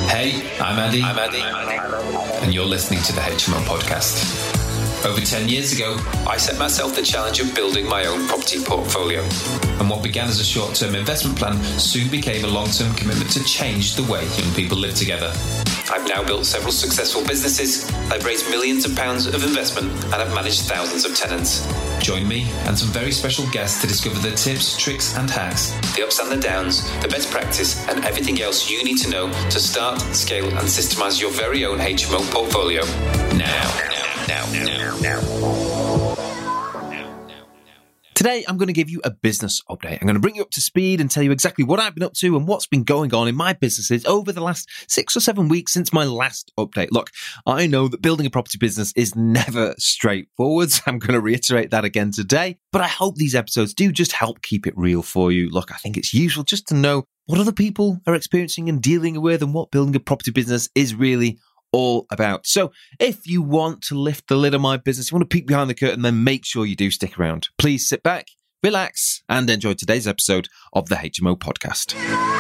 Hey, I'm Andy, and you're listening to the HMO Podcast. Over 10 years ago, I set myself the challenge of building my own property portfolio. And what began as a short-term investment plan soon became a long-term commitment to change the way young people live together. I've now built several successful businesses, I've raised millions of pounds of investment, and I've managed thousands of tenants. Join me and some very special guests to discover the tips, tricks and hacks, the ups and the downs, the best practice and everything else you need to know to start, scale and systemize your very own HMO portfolio. Now. Today, I'm going to give you a business update. I'm going to bring you up to speed and tell you exactly what I've been up to and what's been going on in my businesses over the last 6 or 7 weeks since my last update. Look, I know that building a property business is never straightforward. So I'm going to reiterate that again today, but I hope these episodes do just help keep it real for you. Look, I think it's useful just to know what other people are experiencing and dealing with and what building a property business is really all about. So if you want to lift the lid on my business, you want to peek behind the curtain, then make sure you do stick around. Please sit back, relax, and enjoy today's episode of the HMO Podcast.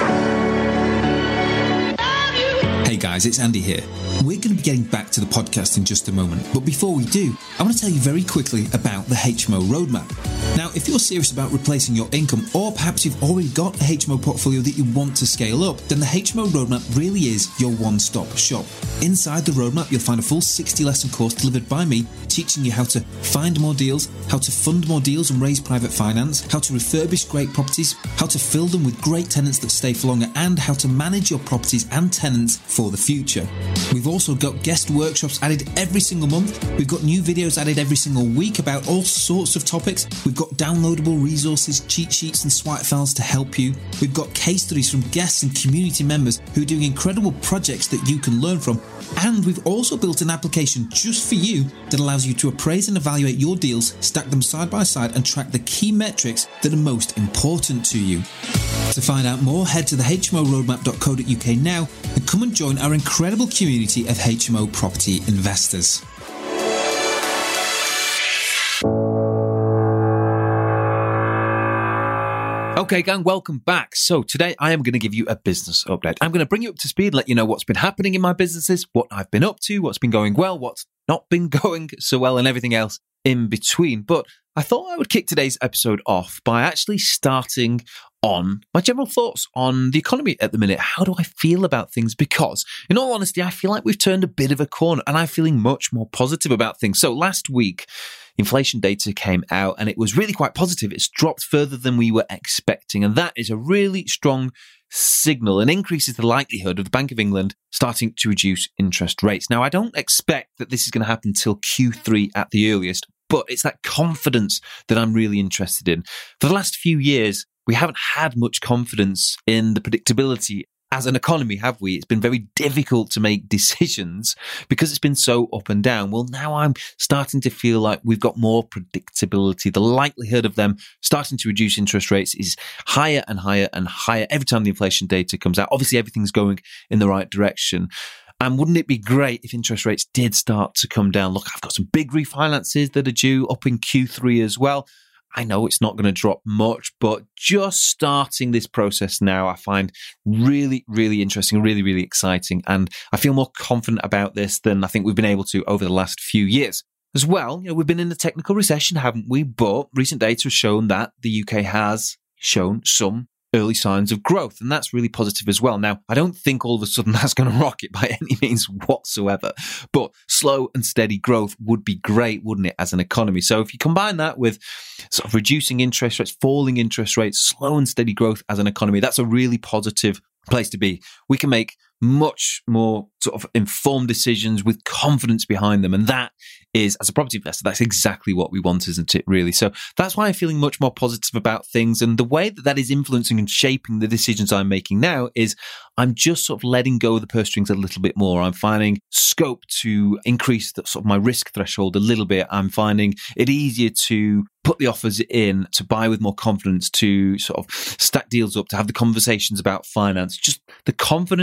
Hey guys, it's Andy here. We're going to be getting back to the podcast in just a moment, but before we do, I want to tell you very quickly about the HMO Roadmap. Now, if you're serious about replacing your income, or perhaps you've already got a HMO portfolio that you want to scale up, then the HMO Roadmap really is your one-stop shop. Inside the roadmap, you'll find a full 60-lesson course delivered by me, teaching you how to find more deals, how to fund more deals and raise private finance, how to refurbish great properties, how to fill them with great tenants that stay for longer, and how to manage your properties and tenants for the future. We've also got guest workshops added every single month. We've got new videos added every single week about all sorts of topics. We've got downloadable resources, cheat sheets and swipe files to help you. We've got case studies from guests and community members who are doing incredible projects that you can learn from. And we've also built an application just for you that allows you to appraise and evaluate your deals, stack them side by side and track the key metrics that are most important to you. To find out more, head to the hmoroadmap.co.uk now and come and join our incredible community of HMO property investors. Okay, gang, welcome back. So today I am going to give you a business update. I'm going to bring you up to speed, let you know what's been happening in my businesses, what I've been up to, what's been going well, what's not been going so well, and everything else in between. But I thought I would kick today's episode off by actually starting on my general thoughts on the economy at the minute. How do I feel about things? Because, in all honesty, I feel like we've turned a bit of a corner and I'm feeling much more positive about things. So last week, inflation data came out and it was really quite positive. It's dropped further than we were expecting. And that is a really strong signal and increases the likelihood of the Bank of England starting to reduce interest rates. Now, I don't expect that this is going to happen till Q3 at the earliest, but it's that confidence that I'm really interested in. For the last few years, we haven't had much confidence in the predictability as an economy, have we? It's been very difficult to make decisions because it's been so up and down. Well, now I'm starting to feel like we've got more predictability. The likelihood of them starting to reduce interest rates is higher and higher and higher every time the inflation data comes out. Obviously, everything's going in the right direction. And wouldn't it be great if interest rates did start to come down? Look, I've got some big refinances that are due up in Q3 as well. I know it's not going to drop much, but just starting this process now, I find really, really interesting, really, really exciting. And I feel more confident about this than I think we've been able to over the last few years. As well, we've been in a technical recession, haven't we? But recent data has shown that the UK has shown some early signs of growth, and that's really positive as well. Now, I don't think all of a sudden that's going to rocket by any means whatsoever, but slow and steady growth would be great, wouldn't it, as an economy? So if you combine that with sort of reducing interest rates, falling interest rates, slow and steady growth as an economy, that's a really positive place to be. We can make much more sort of informed decisions with confidence behind them. And that is, as a property investor, that's exactly what we want, isn't it, really? So that's why I'm feeling much more positive about things. And the way that that is influencing and shaping the decisions I'm making now is I'm just sort of letting go of the purse strings a little bit more. I'm finding scope to increase the, sort of my risk threshold a little bit. I'm finding it easier to put the offers in, to buy with more confidence, to sort of stack deals up, to have the conversations about finance. Just the confidence is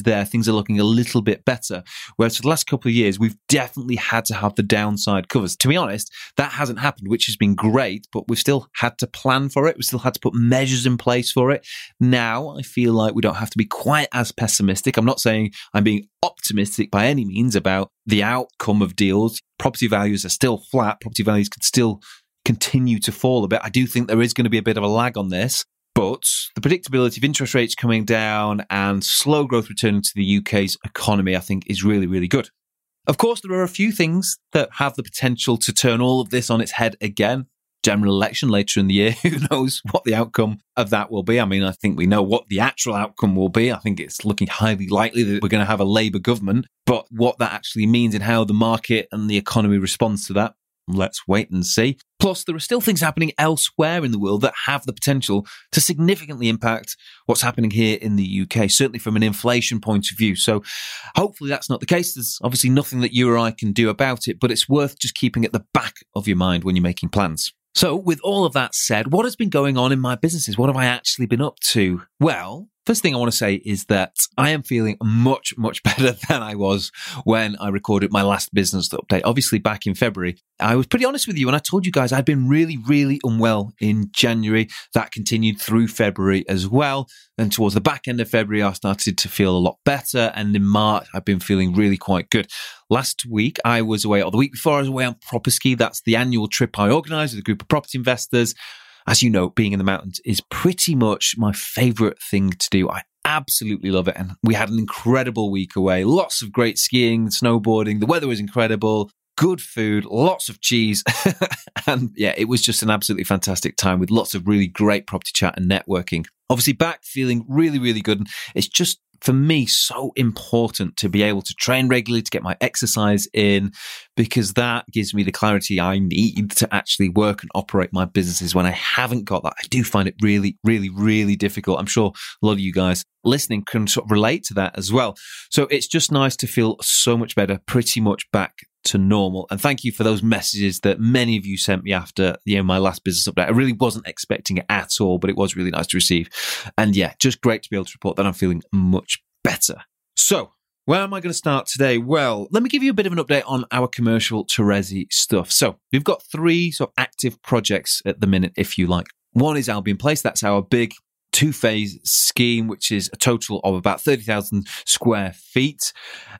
is there. Things are looking a little bit better. Whereas for the last couple of years, we've definitely had to have the downside covers. To be honest, that hasn't happened, which has been great, but we've still had to plan for it. We've still had to put measures in place for it. Now, I feel like we don't have to be quite as pessimistic. I'm not saying I'm being optimistic by any means about the outcome of deals. Property values are still flat. Property values could still continue to fall a bit. I do think there is going to be a bit of a lag on this, but the predictability of interest rates coming down and slow growth returning to the UK's economy, I think, is really, really good. Of course, there are a few things that have the potential to turn all of this on its head again. General election later in the year, who knows what the outcome of that will be? I mean, I think we know what the actual outcome will be. I think it's looking highly likely that we're going to have a Labour government, but what that actually means and how the market and the economy responds to that, let's wait and see. Plus, there are still things happening elsewhere in the world that have the potential to significantly impact what's happening here in the UK, certainly from an inflation point of view. So hopefully that's not the case. There's obviously nothing that you or I can do about it, but it's worth just keeping at the back of your mind when you're making plans. So with all of that said, what has been going on in my businesses? What have I actually been up to? Well, first thing I want to say is that I am feeling much, much better than I was when I recorded my last business update. Obviously, back in February, I was pretty honest with you and I told you guys I'd been really, really unwell in January. That continued through February as well. And towards the back end of February, I started to feel a lot better. And in March, I've been feeling really quite good. Last week, I was away, or the week before, I was away on Properski. That's the annual trip I organise with a group of property investors. As you know, being in the mountains is pretty much my favourite thing to do. I absolutely love it. And we had an incredible week away. Lots of great skiing, snowboarding. The weather was incredible. Good food, lots of cheese. And yeah, it was just an absolutely fantastic time with lots of really great property chat and networking. Obviously back feeling really, really good. And it's just, for me, so important to be able to train regularly, to get my exercise in, because that gives me the clarity I need to actually work and operate my businesses. When I haven't got that, I do find it really, really, really difficult. I'm sure a lot of you guys listening can sort of relate to that as well. So it's just nice to feel so much better, pretty much back to normal. And thank you for those messages that many of you sent me after my last business update. I really wasn't expecting it at all, but it was really nice to receive. And yeah, just great to be able to report that I'm feeling much better. So where am I going to start today? Well, let me give you a bit of an update on our commercial Terezi stuff. So we've got 3 sort of active projects at the minute, if you like. One is Albion Place. That's our big 2-phase scheme, which is a total of about 30,000 square feet.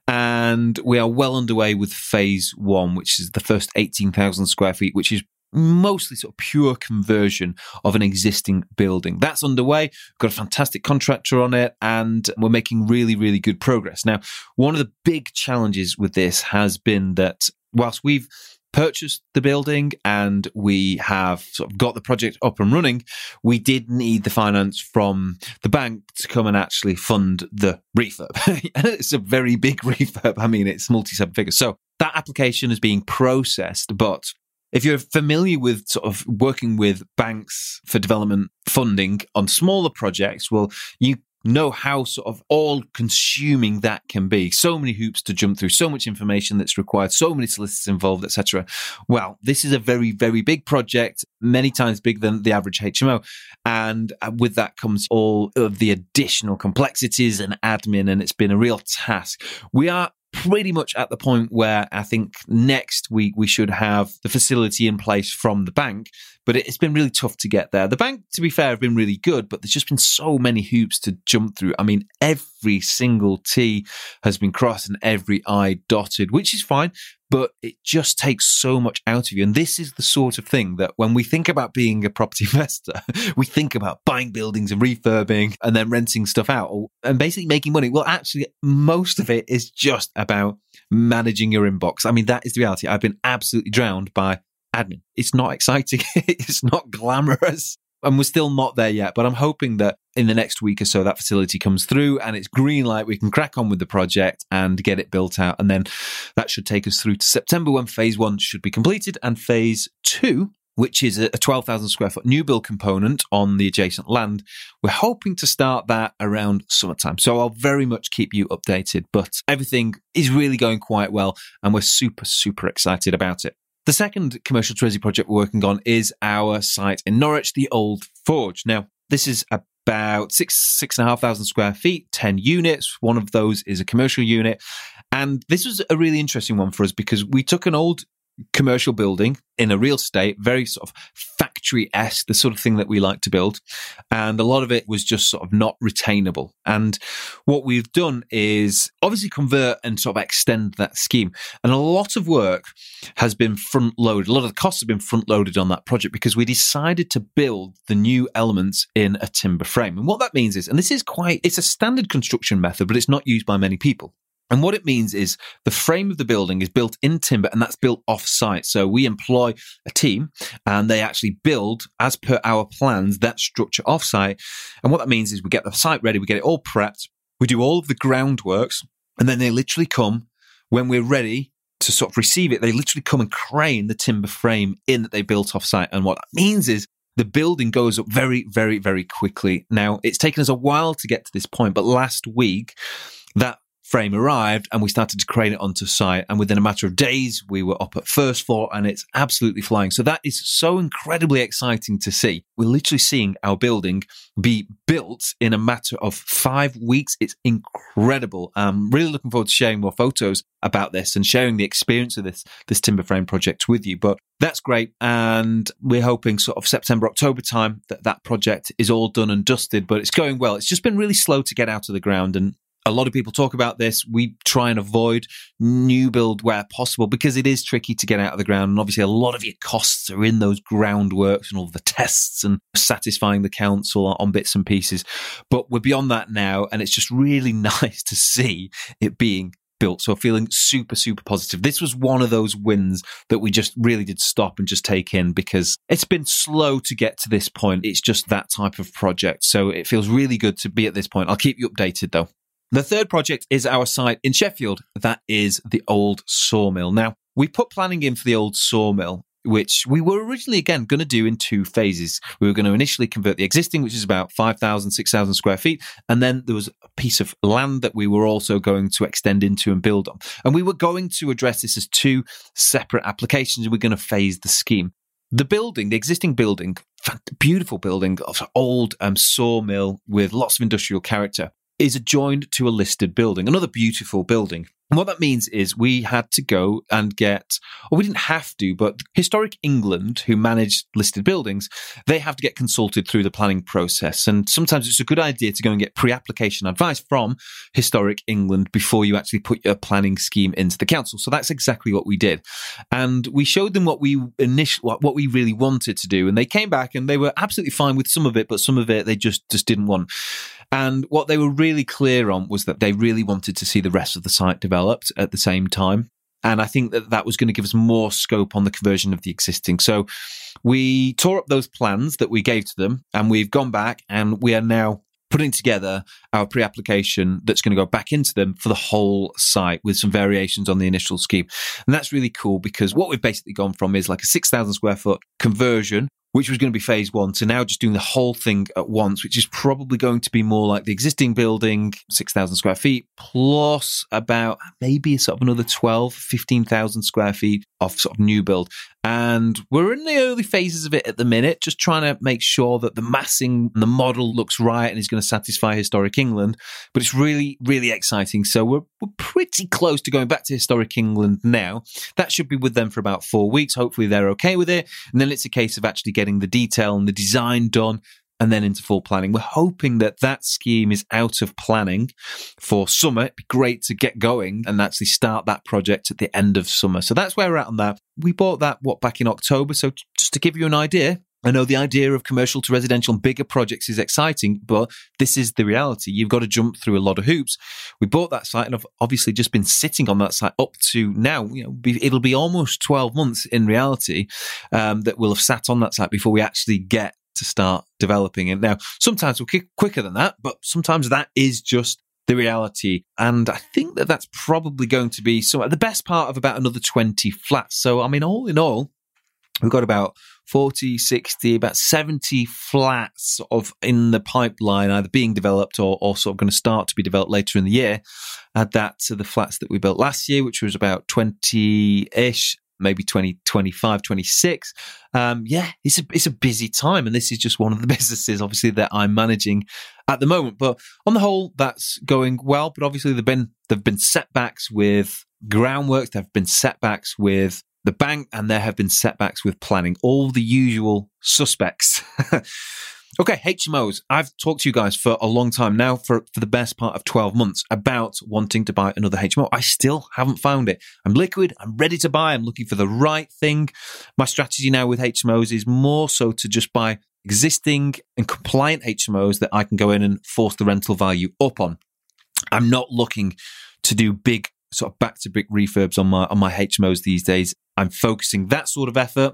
And we are well underway with phase 1, which is the first 18,000 square feet, which is mostly sort of pure conversion of an existing building. That's underway. We've got a fantastic contractor on it and we're making really, really good progress. Now, one of the big challenges with this has been that whilst we've purchased the building and we have sort of got the project up and running, we did need the finance from the bank to come and actually fund the refurb. And it's a very big refurb. I mean, it's multi-seven figures. So that application is being processed. But if you're familiar with sort of working with banks for development funding on smaller projects, well, you know how sort of all-consuming that can be. So many hoops to jump through, so much information that's required, so many solicitors involved, etc. Well, this is a very, very big project, many times bigger than the average HMO. And with that comes all of the additional complexities and admin, and it's been a real task. We are pretty much at the point where I think next week we should have the facility in place from the bank, but it's been really tough to get there. The bank, to be fair, have been really good, but there's just been so many hoops to jump through. I mean, every single T has been crossed and every I dotted, which is fine, but it just takes so much out of you. And this is the sort of thing that when we think about being a property investor, we think about buying buildings and refurbing and then renting stuff out and basically making money. Well, actually, most of it is just about managing your inbox. I mean, that is the reality. I've been absolutely drowned by admin. It's not exciting. It's not glamorous. And we're still not there yet, but I'm hoping that in the next week or so, that facility comes through and it's green light. We can crack on with the project and get it built out. And then that should take us through to September when phase 1 should be completed. And phase 2, which is a 12,000 square foot new build component on the adjacent land, we're hoping to start that around summertime. So I'll very much keep you updated, but everything is really going quite well and we're super, super excited about it. The second commercial Terezi project we're working on is our site in Norwich, the Old Forge. Now, this is a about 6,500 square feet, 10 units. One of those is a commercial unit. And this was a really interesting one for us because we took an old commercial building in a real estate, very sort of factory-esque, the sort of thing that we like to build. And a lot of it was just sort of not retainable. And what we've done is obviously convert and sort of extend that scheme. And a lot of work has been front-loaded. A lot of the costs have been front-loaded on that project because we decided to build the new elements in a timber frame. And what that means is, and this is it's a standard construction method, but it's not used by many people. And what it means is the frame of the building is built in timber and that's built off-site. So we employ a team and they actually build, as per our plans, that structure off-site. And what that means is we get the site ready, we get it all prepped, we do all of the groundworks, and then they literally come when we're ready to sort of receive it. They literally come and crane the timber frame in that they built off-site. And what that means is the building goes up very, very, very quickly. Now, it's taken us a while to get to this point, but last week, that frame arrived and we started to crane it onto site, and within a matter of days we were up at first floor and it's absolutely flying. So that is so incredibly exciting to see. We're literally seeing our building be built in a matter of 5 weeks. It's incredible. I'm really looking forward to sharing more photos about this and sharing the experience of this timber frame project with you. But that's great, and we're hoping sort of September, October time that project is all done and dusted, but it's going well. It's just been really slow to get out of the ground, and a lot of people talk about this. We try and avoid new build where possible because it is tricky to get out of the ground. And obviously a lot of your costs are in those groundworks and all the tests and satisfying the council on bits and pieces. But we're beyond that now. And it's just really nice to see it being built. So feeling super, super positive. This was one of those wins that we just really did stop and just take in because it's been slow to get to this point. It's just that type of project. So it feels really good to be at this point. I'll keep you updated though. The third project is our site in Sheffield. That is the old sawmill. Now, we put planning in for the old sawmill, which we were originally, again, going to do in 2 phases. We were going to initially convert the existing, which is about 5,000, 6,000 square feet. And then there was a piece of land that we were also going to extend into and build on. And we were going to address this as 2 separate applications. And we're going to phase the scheme. The building, the existing building, beautiful building of old sawmill with lots of industrial character, is adjoined to a listed building, another beautiful building. And what that means is we had to go and we didn't have to, but Historic England, who manage listed buildings, they have to get consulted through the planning process. And sometimes it's a good idea to go and get pre-application advice from Historic England before you actually put your planning scheme into the council. So that's exactly what we did. And we showed them what we really wanted to do. And they came back and they were absolutely fine with some of it, but some of it they just didn't want. And what they were really clear on was that they really wanted to see the rest of the site developed at the same time. And I think that was going to give us more scope on the conversion of the existing. So we tore up those plans that we gave to them and we've gone back and we are now putting together our pre-application that's going to go back into them for the whole site with some variations on the initial scheme. And that's really cool because what we've basically gone from is like a 6,000 square foot conversion, which was going to be phase 1, to now just doing the whole thing at once, which is probably going to be more like the existing building, 6,000 square feet, plus about maybe sort of another 15,000 square feet of sort of new build. And we're in the early phases of it at the minute, just trying to make sure that the massing, the model looks right and is going to satisfy Historic England. But it's really, really exciting. So we're pretty close to going back to Historic England now. That should be with them for about 4 weeks. Hopefully they're okay with it. And then it's a case of actually getting the detail and the design done and then into full planning. We're hoping that scheme is out of planning for summer. It'd be great to get going and actually start that project at the end of summer. So that's where we're at on that. We bought that, back in October. So just to give you an idea, I know the idea of commercial to residential and bigger projects is exciting, but this is the reality. You've got to jump through a lot of hoops. We bought that site and I've obviously just been sitting on that site up to now. It'll be almost 12 months in reality that we'll have sat on that site before we actually get to start developing it. Now, sometimes we'll kick quicker than that, but sometimes that is just the reality. And I think that's probably going to be the best part of about another 20 flats. So, I mean, all in all, we've got about 40, 60, about 70 flats sort of in the pipeline, either being developed or sort of going to start to be developed later in the year. Add that to the flats that we built last year, which was about 20-ish. maybe 2025, 26. It's a busy time. And this is just one of the businesses, obviously, that I'm managing at the moment. But on the whole, that's going well. But obviously, there've been setbacks with groundwork. There have been setbacks with the bank, and there have been setbacks with planning. All the usual suspects. Okay, HMOs. I've talked to you guys for a long time now, for the best part of 12 months, about wanting to buy another HMO. I still haven't found it. I'm liquid. I'm ready to buy. I'm looking for the right thing. My strategy now with HMOs is more so to just buy existing and compliant HMOs that I can go in and force the rental value up on. I'm not looking to do big sort of back to brick refurbs on my HMOs these days. I'm focusing that sort of effort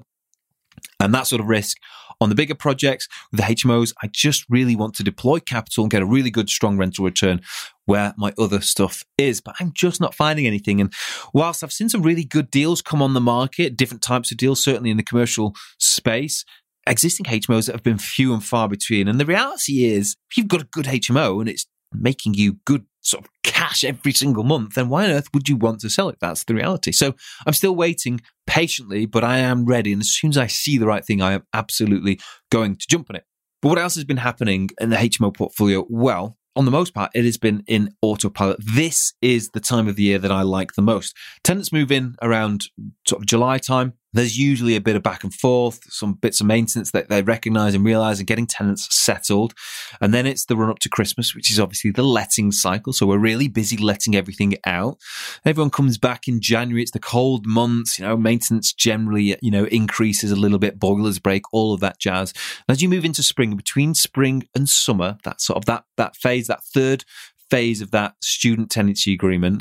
and that sort of risk on the bigger projects. With the HMOs, I just really want to deploy capital and get a really good, strong rental return where my other stuff is. But I'm just not finding anything. And whilst I've seen some really good deals come on the market, different types of deals, certainly in the commercial space, existing HMOs have been few and far between. And the reality is, if you've got a good HMO and it's making you good sort of cash every single month, then why on earth would you want to sell it? That's the reality. So I'm still waiting patiently, but I am ready. And as soon as I see the right thing, I am absolutely going to jump on it. But what else has been happening in the HMO portfolio? Well, on the most part, it has been in autopilot. This is the time of the year that I like the most. Tenants move in around sort of July time. There's usually a bit of back and forth, some bits of maintenance that they recognise and realise, and getting tenants settled. And then it's the run up to Christmas, which is obviously the letting cycle. So we're really busy letting everything out. Everyone comes back in January. It's the cold months. Maintenance generally, increases a little bit. Boilers break, all of that jazz. And as you move into spring, between spring and summer, that sort of that phase, that third phase of that student tenancy agreement,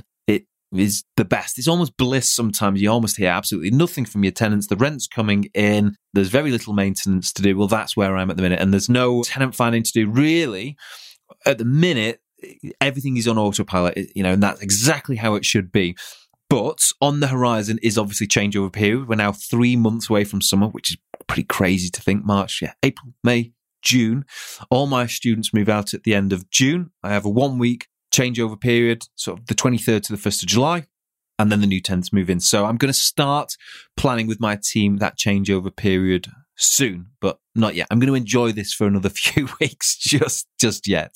is the best. It's almost bliss sometimes. You almost hear absolutely nothing from your tenants. The rent's coming in. There's very little maintenance to do. Well, that's where I'm at the minute. And there's no tenant finding to do. Really, at the minute, everything is on autopilot, and that's exactly how it should be. But on the horizon is obviously changeover period. We're now 3 months away from summer, which is pretty crazy to think. March, April, May, June. All my students move out at the end of June. I have a 1 week changeover period, sort of the 23rd to the 1st of July, and then the new tenants move in. So I'm going to start planning with my team that changeover period soon, but not yet. I'm going to enjoy this for another few weeks, just yet.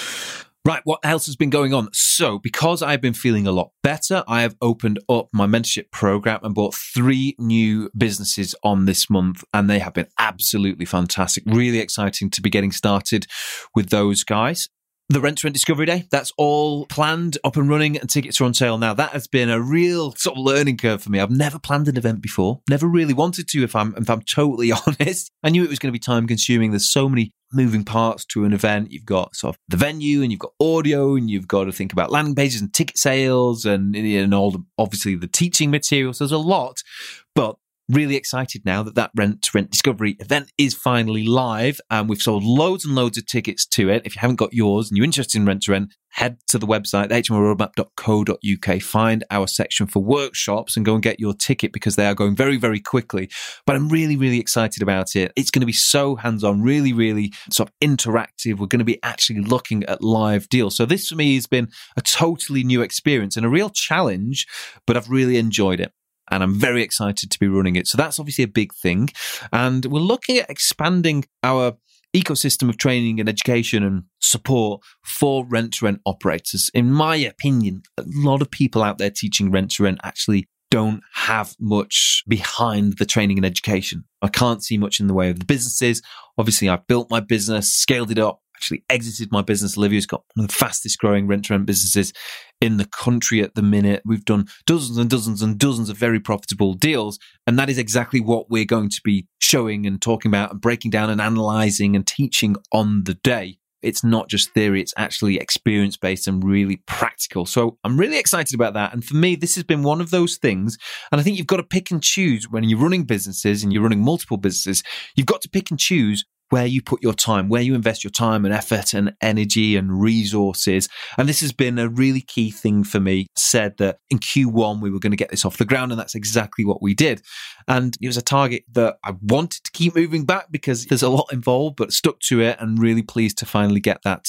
Right, what else has been going on? So, because I've been feeling a lot better, I have opened up my mentorship program and bought 3 new businesses on this month, and they have been absolutely fantastic. Really exciting to be getting started with those guys. The Rent to Rent Discovery Day, that's all planned, up and running, and tickets are on sale now. That has been a real sort of learning curve for me. I've never planned an event before, never really wanted to, if I'm totally honest. I knew it was going to be time consuming. There's so many moving parts to an event. You've got sort of the venue, and you've got audio, and you've got to think about landing pages and ticket sales, and all obviously the teaching materials. There's a lot, but really excited now that Rent to Rent Discovery event is finally live, and we've sold loads and loads of tickets to it. If you haven't got yours and you're interested in Rent to Rent, head to the website, hmoroadmap.co.uk, find our section for workshops and go and get your ticket, because they are going very, very quickly. But I'm really, really excited about it. It's going to be so hands-on, really, really sort of interactive. We're going to be actually looking at live deals. So this for me has been a totally new experience and a real challenge, but I've really enjoyed it. And I'm very excited to be running it. So that's obviously a big thing. And we're looking at expanding our ecosystem of training and education and support for rent-to-rent operators. In my opinion, a lot of people out there teaching rent-to-rent actually don't have much behind the training and education. I can't see much in the way of the businesses. Obviously, I've built my business, scaled it up, actually exited my business. Olivia's got one of the fastest growing rent-to-rent businesses in the country at the minute. We've done dozens and dozens and dozens of very profitable deals. And that is exactly what we're going to be showing and talking about and breaking down and analyzing and teaching on the day. It's not just theory, it's actually experience-based and really practical. So I'm really excited about that. And for me, this has been one of those things. And I think you've got to pick and choose when you're running businesses and you're running multiple businesses. You've got to pick and choose where you put your time, where you invest your time and effort and energy and resources. And this has been a really key thing for me. Said that in Q1, we were going to get this off the ground, and that's exactly what we did. And it was a target that I wanted to keep moving back because there's a lot involved, but stuck to it and really pleased to finally get that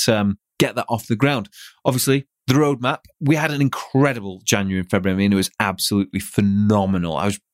off the ground. Obviously, the roadmap, we had an incredible January and February. I mean, it was absolutely phenomenal. I was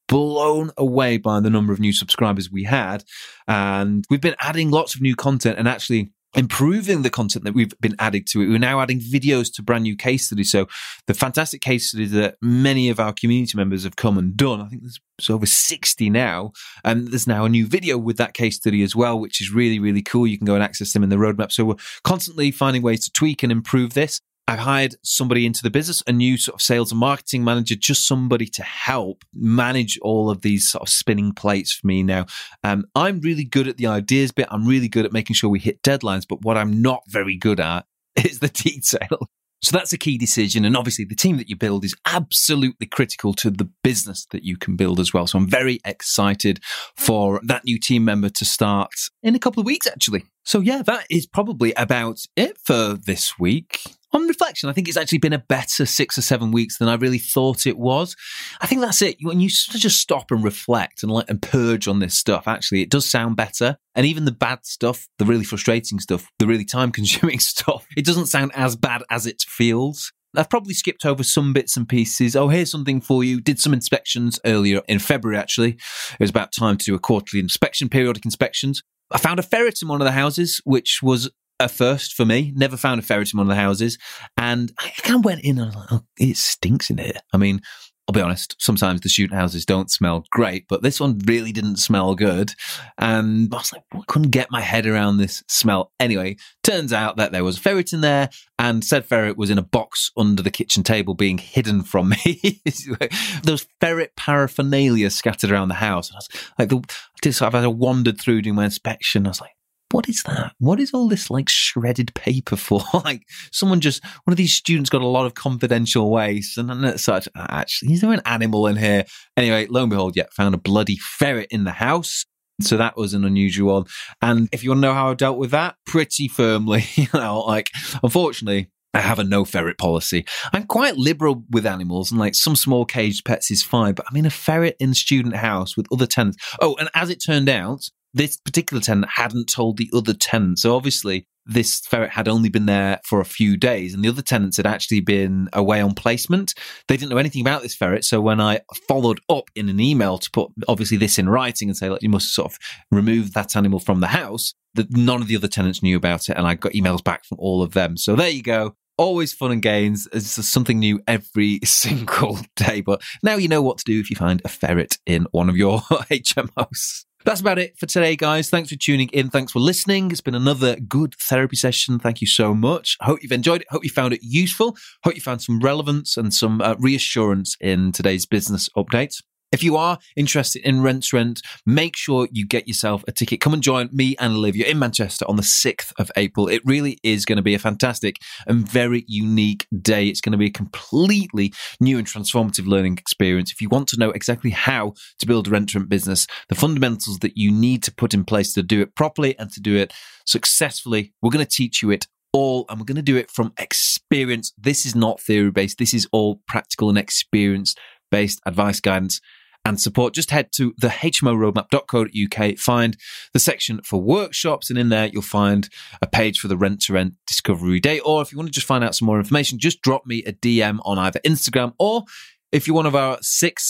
blown away by the number of new subscribers we had. And we've been adding lots of new content and actually improving the content that we've been adding to it. We're now adding videos to brand new case studies. So the fantastic case studies that many of our community members have come and done, I think there's over 60 now. And there's now a new video with that case study as well, which is really, really cool. You can go and access them in the roadmap. So we're constantly finding ways to tweak and improve this. I've hired somebody into the business, a new sort of sales and marketing manager, just somebody to help manage all of these sort of spinning plates for me now. I'm really good at the ideas bit. I'm really good at making sure we hit deadlines. But what I'm not very good at is the detail. So that's a key decision. And obviously the team that you build is absolutely critical to the business that you can build as well. So I'm very excited for that new team member to start in a couple of weeks, actually. So yeah, that is probably about it for this week. On reflection, I think it's actually been a better 6 or 7 weeks than I really thought it was. I think that's it. When you just stop and reflect and purge on this stuff, actually, it does sound better. And even the bad stuff, the really frustrating stuff, the really time-consuming stuff, it doesn't sound as bad as it feels. I've probably skipped over some bits and pieces. Oh, here's something for you. Did some inspections earlier in February, actually. It was about time to do a quarterly inspection, periodic inspections. I found a ferret in one of the houses, which was a first for me. Never found a ferret in one of the houses. And I kind of went in and I was like, oh, it stinks in here. I mean, I'll be honest, sometimes the student houses don't smell great, but this one really didn't smell good. And I was like, I couldn't get my head around this smell. Anyway, turns out that there was a ferret in there, and said ferret was in a box under the kitchen table being hidden from me. Those ferret paraphernalia scattered around the house. And I was like, as I wandered through doing my inspection, I was like, what is that? What is all this like shredded paper for? Like one of these students got a lot of confidential waste and such. Actually, is there an animal in here? Anyway, lo and behold, found a bloody ferret in the house. So that was an unusual one. And if you want to know how I dealt with that, pretty firmly, unfortunately, I have a no ferret policy. I'm quite liberal with animals, and like some small caged pets is fine. But I mean, a ferret in the student house with other tenants. Oh, and as it turned out, this particular tenant hadn't told the other tenant. So obviously this ferret had only been there for a few days and the other tenants had actually been away on placement. They didn't know anything about this ferret. So when I followed up in an email to put obviously this in writing and say, like, you must sort of remove that animal from the house, that none of the other tenants knew about it. And I got emails back from all of them. So there you go. Always fun and gains. It's something new every single day. But now you know what to do if you find a ferret in one of your HMOs. That's about it for today, guys. Thanks for tuning in. Thanks for listening. It's been another good therapy session. Thank you so much. I hope you've enjoyed it. Hope you found it useful. Hope you found some relevance and some reassurance in today's business update. If you are interested in Rent to Rent, make sure you get yourself a ticket. Come and join me and Olivia in Manchester on the 6th of April. It really is going to be a fantastic and very unique day. It's going to be a completely new and transformative learning experience. If you want to know exactly how to build a Rent to Rent business, the fundamentals that you need to put in place to do it properly and to do it successfully, we're going to teach you it all, and we're going to do it from experience. This is not theory-based. This is all practical and experience-based advice, guidance, and support. Just head to the hmoroadmap.co.uk, find the section for workshops, and in there you'll find a page for the Rent to Rent Discovery Day. Or if you want to just find out some more information, just drop me a DM on either Instagram, or if you're one of our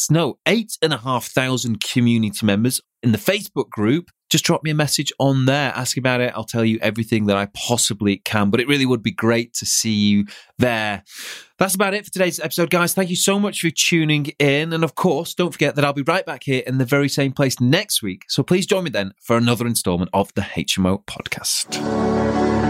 8,500 community members in the Facebook group, just drop me a message on there. Ask about it. I'll tell you everything that I possibly can. But it really would be great to see you there. That's about it for today's episode, guys. Thank you so much for tuning in. And of course, don't forget that I'll be right back here in the very same place next week. So please join me then for another installment of the HMO podcast.